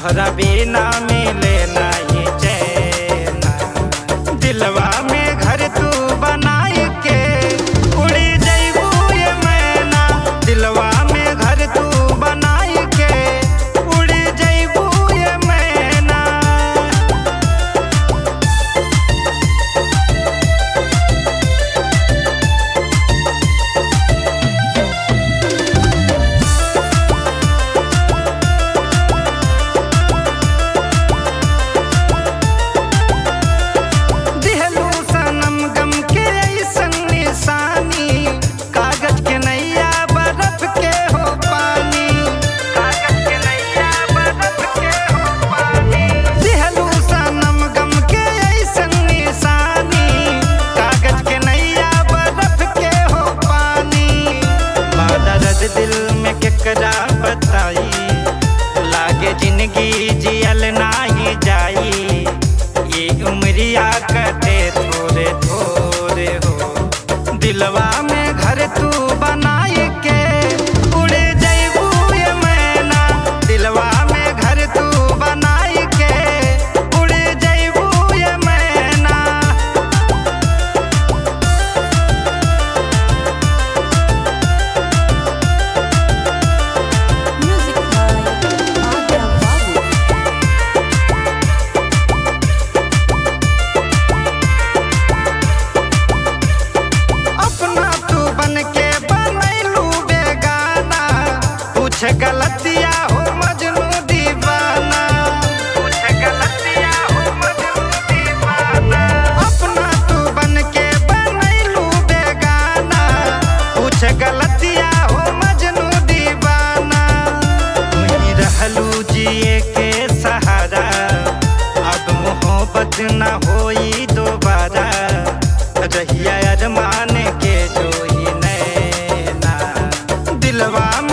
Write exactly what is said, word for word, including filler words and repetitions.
तोहरा बिना मिले नहीं चैना। दिलवा में घर तू बनाई के उड़ी जइबू ये मैना। दिलवा में घर तू बनाई के उड़ी जइबू ये मैना। दिल में केकरा बताई लागे जिंदगी जियल नाही जाई। ये उमरिया कटे थोड़े थोड़े हो। दिलवा में घर तू बनाई के उड़े जइबू ये मैना। दिलवा में घर तू बनाई के उड़े जइबू ये मैना। गलतिया हो मजनू दीवाना। कुछ गलतिया हो मजनू दीवाना। अपना तू बन के बनैलू बेगाना। कुछ गलतिया हो मजनू दीवाना। तुही रहलू जिए के सहारा अब मोहब्बत न होई दोबारा। रहिया अरमान के जो ही नैना। दिलवा में